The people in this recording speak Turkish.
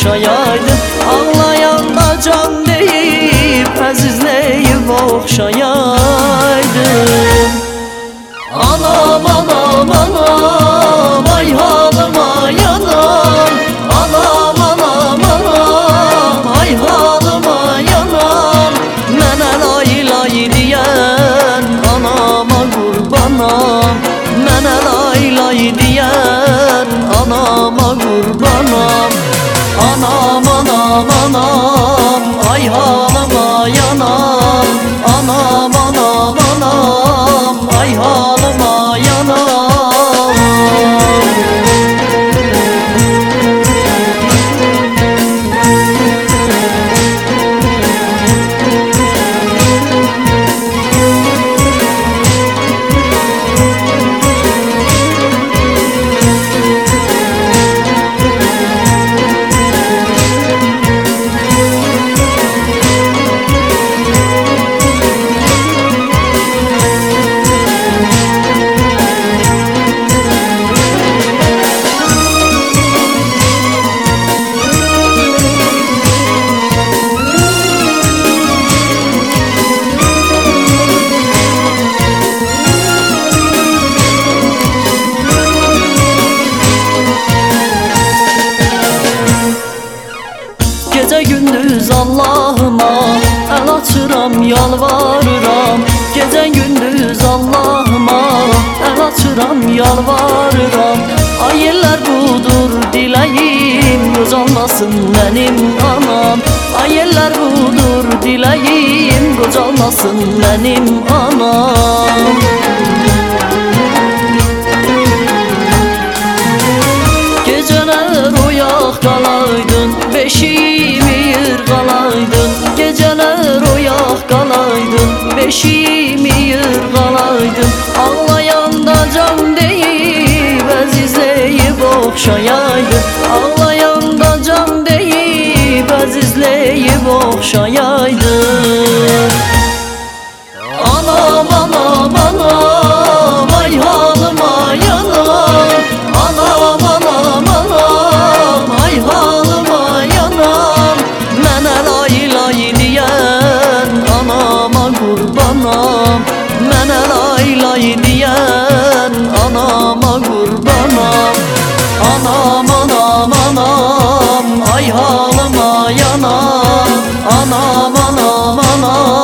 oxşayaydın. Ağlayanda can deyib əzizləyib oxşayaydın. Anam anam anam, ay halıma yanam. Anam anam anam, ay halıma yanam. Mənə lay lay deyən anama qurbanam. Mənə lay lay deyən anama qurbanam. Anam anam anam, ay halıma yanam. Anam anam anam, ay halıma yanam. Gece gündüz Allah'ıma el açıram, yalvarıram. Gece gündüz Allah'ıma el açıram, yalvarıram. Ay eller budur dileyim, qocalmasın benim anam. Ay eller budur dileyim, qocalmasın benim anam. Geceler oyaq qalaydın, beşiğimi yırğalaydın. Geceler oyaq qalaydın, beşiğimi yırğalaydın. Ağlayanda can deyib əzizləyib oxşayaydın. Ağlayanda can deyib əzizləyib oxşayaydın. Anam anam anam, ay halıma yanam. Anam anam anam, ay halıma yanam. Mənə lay lay deyən anama qurbanam. Mənə lay lay deyən anama qurbanam. Anam anam anam, ay halıma yanam. Anam anam anam,